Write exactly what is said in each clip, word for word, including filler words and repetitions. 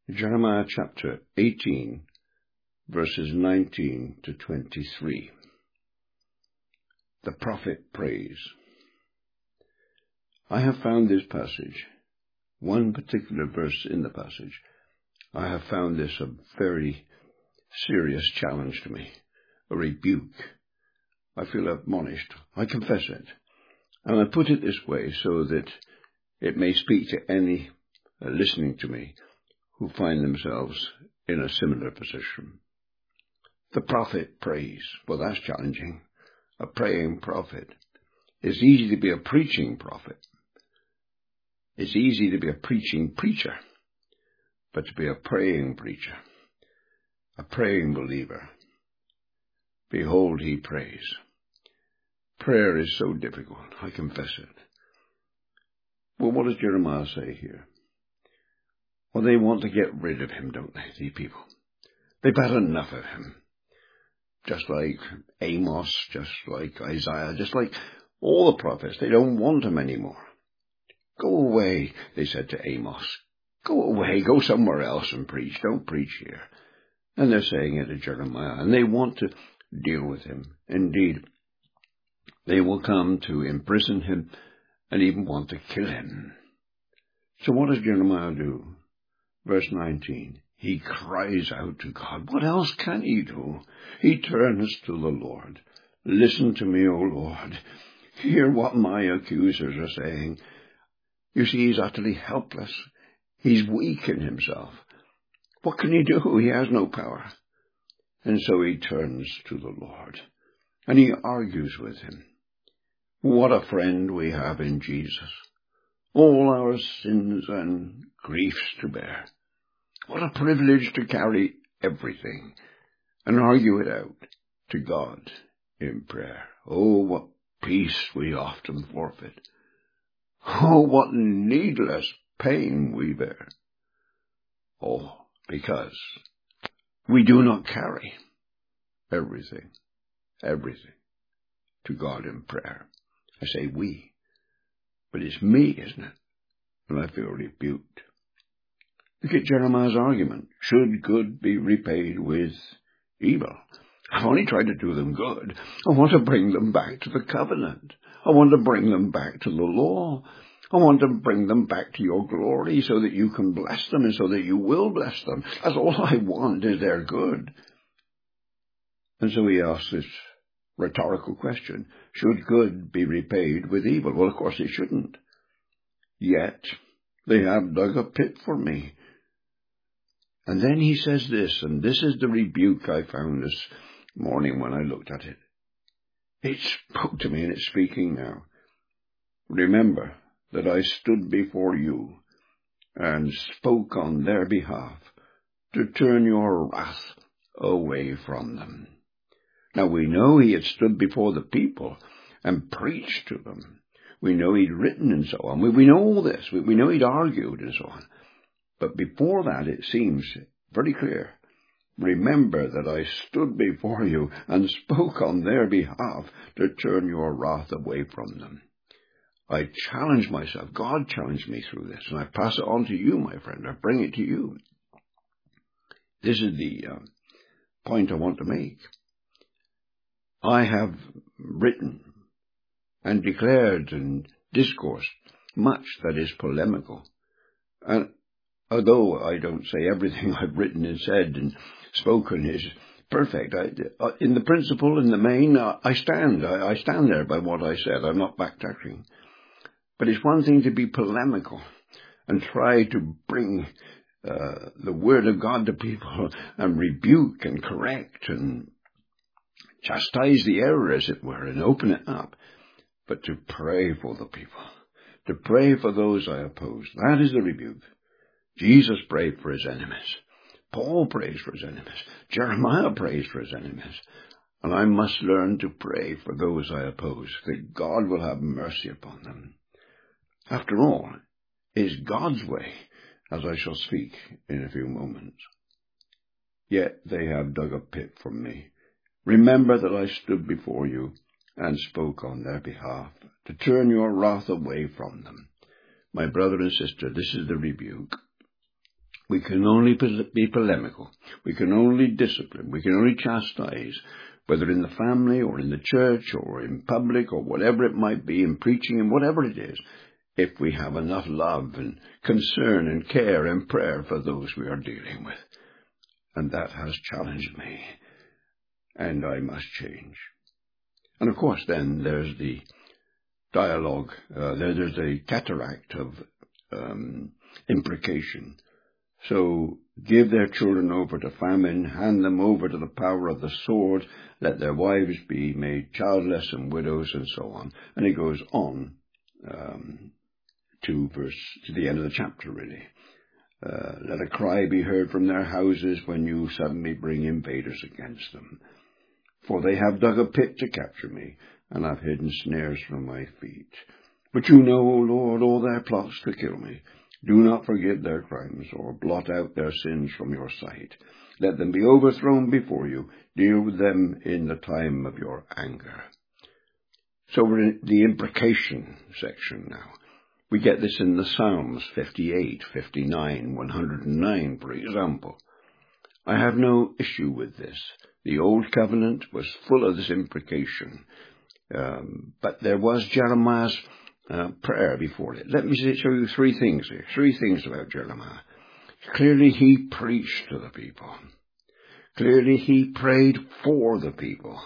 Jeremiah chapter eighteen, verses nineteen to twenty-three. The prophet prays. I have found this passage, one particular verse in the passage. I have found this a very serious challenge to me, a rebuke. I feel admonished. I confess it. And I put it this way so that it may speak to any uh, listening to me who find themselves in a similar position. The prophet prays. Well, that's challenging. A praying prophet. It's easy to be a preaching prophet. It's easy to be a preaching preacher. But to be a praying preacher, a praying believer, behold, he prays. Prayer is so difficult, I confess it. Well, what does Jeremiah say here? Well, they want to get rid of him, don't they, these people? They've had enough of him. Just like Amos, just like Isaiah, just like all the prophets, they don't want him anymore. Go away, they said to Amos. Go away, go somewhere else and preach. Don't preach here. And they're saying it to Jeremiah, and they want to deal with him. Indeed, they will come to imprison him and even want to kill him. So what does Jeremiah do? Verse nineteen, he cries out to God. What else can he do? He turns to the Lord. Listen to me, O Lord. Hear what my accusers are saying. You see, he's utterly helpless. He's weak in himself. What can he do? He has no power. And so he turns to the Lord, and he argues with him. What a friend we have in Jesus. All our sins and griefs to bear. What a privilege to carry everything and argue it out to God in prayer. Oh, what peace we often forfeit. Oh, what needless pain we bear. Oh, because we do not carry everything, everything to God in prayer. I say we, but it's me, isn't it? And I feel rebuked. Look at Jeremiah's argument. Should good be repaid with evil? I've only tried to do them good. I want to bring them back to the covenant. I want to bring them back to the law. I want to bring them back to your glory so that you can bless them and so that you will bless them. That's all I want, is their good. And so he asks this rhetorical question. Should good be repaid with evil? Well, of course it shouldn't. Yet they have dug a pit for me. And then he says this, and this is the rebuke I found this morning when I looked at it. It spoke to me, and it's speaking now. Remember that I stood before you and spoke on their behalf to turn your wrath away from them. Now we know he had stood before the people and preached to them. We know he'd written and so on. We, we know all this. We, we know he'd argued and so on. But before that, it seems very clear. Remember that I stood before you and spoke on their behalf to turn your wrath away from them. I challenge myself. God challenged me through this, and I pass it on to you, my friend. I bring it to you. This is the uh, point I want to make. I have written and declared and discoursed much that is polemical. And although I don't say everything I've written and said and spoken is perfect, I, uh, in the principle, in the main, uh, I stand. I, I stand there by what I said. I'm not backtracking. But it's one thing to be polemical and try to bring uh, the word of God to people and rebuke and correct and chastise the error, as it were, and open it up. But to pray for the people, to pray for those I oppose, that is the rebuke. Jesus prayed for his enemies. Paul prays for his enemies. Jeremiah prays for his enemies. And I must learn to pray for those I oppose, that God will have mercy upon them. After all, it is God's way, as I shall speak in a few moments. Yet they have dug a pit for me. Remember that I stood before you and spoke on their behalf, to turn your wrath away from them. My brother and sister, this is the rebuke. We can only be polemical. We can only discipline. We can only chastise, whether in the family or in the church or in public or whatever it might be, in preaching and whatever it is, if we have enough love and concern and care and prayer for those we are dealing with. And that has challenged me, and I must change. And of course then there's the dialogue, uh, there, there's a cataract of um, imprecation. So give their children over to famine, hand them over to the power of the sword, let their wives be made childless and widows, and so on. And it goes on um, to verse to the end of the chapter, really. Uh, let a cry be heard from their houses when you suddenly bring invaders against them. For they have dug a pit to capture me, and have hidden snares from my feet. But you know, O Lord, all their plots to kill me. Do not forgive their crimes, or blot out their sins from your sight. Let them be overthrown before you. Deal with them in the time of your anger. So we're in the imprecation section now. We get this in the Psalms, fifty-eight, fifty-nine, one hundred nine, for example. I have no issue with this. The Old Covenant was full of this imprecation. Um, but there was Jeremiah's uh, prayer before it. Let me show you three things here. Three things about Jeremiah. Clearly he preached to the people. Clearly he prayed for the people.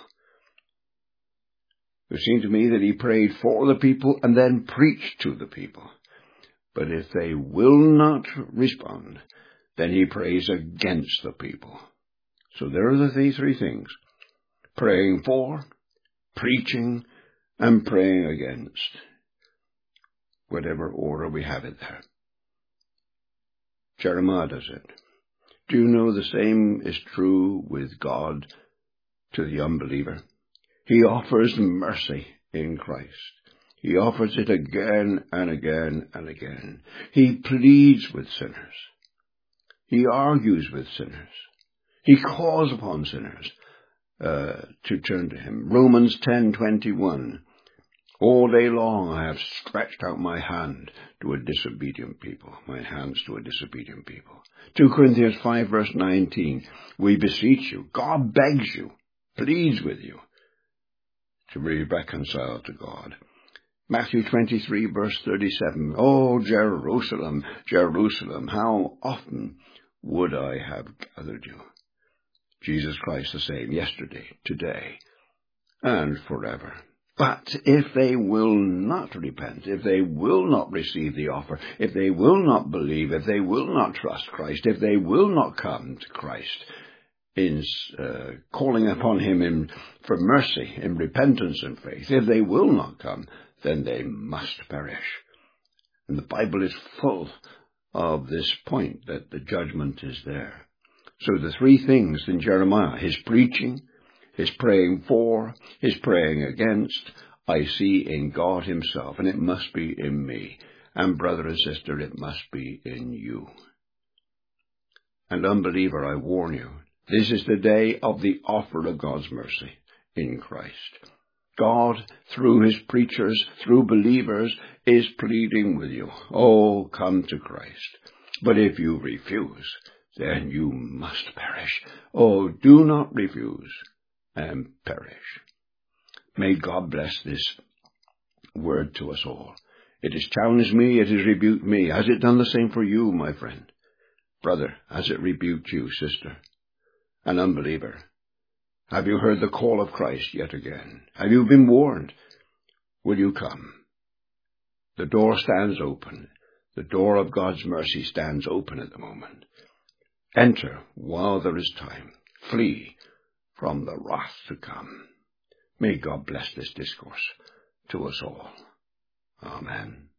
It seemed to me that he prayed for the people and then preached to the people. But if they will not respond, then he prays against the people. So there are the three things. Praying for, preaching, and praying against. Whatever order we have it there. Jeremiah does it. Do you know the same is true with God to the unbeliever? He offers mercy in Christ. He offers it again and again and again. He pleads with sinners. He argues with sinners. He calls upon sinners uh, to turn to him. Romans ten twenty-one. All day long I have stretched out my hand to a disobedient people, my hands to a disobedient people. Second Corinthians five verse nineteen. We beseech you, God begs you, pleads with you, to be reconciled to God. Matthew twenty-three verse thirty-seven. Oh, Jerusalem, Jerusalem, how often would I have gathered you? Jesus Christ the same yesterday, today, and forever. But if they will not repent, if they will not receive the offer, if they will not believe, if they will not trust Christ, if they will not come to Christ in uh, calling upon him in, for mercy, in repentance and faith, if they will not come, then they must perish. And the Bible is full of this point that the judgment is there. So the three things in Jeremiah, his preaching, his praying for, his praying against, I see in God himself, and it must be in me. And brother and sister, it must be in you. And unbeliever, I warn you, this is the day of the offer of God's mercy in Christ. God, through his preachers, through believers, is pleading with you. Oh, come to Christ. But if you refuse, then you must perish. Oh, do not refuse and perish. May God bless this word to us all. It has challenged me, it has rebuked me. Has it done the same for you, my friend? Brother, has it rebuked you, sister? An unbeliever, have you heard the call of Christ yet again? Have you been warned? Will you come? The door stands open. The door of God's mercy stands open at the moment. Enter while there is time. Flee from the wrath to come. May God bless this discourse to us all. Amen.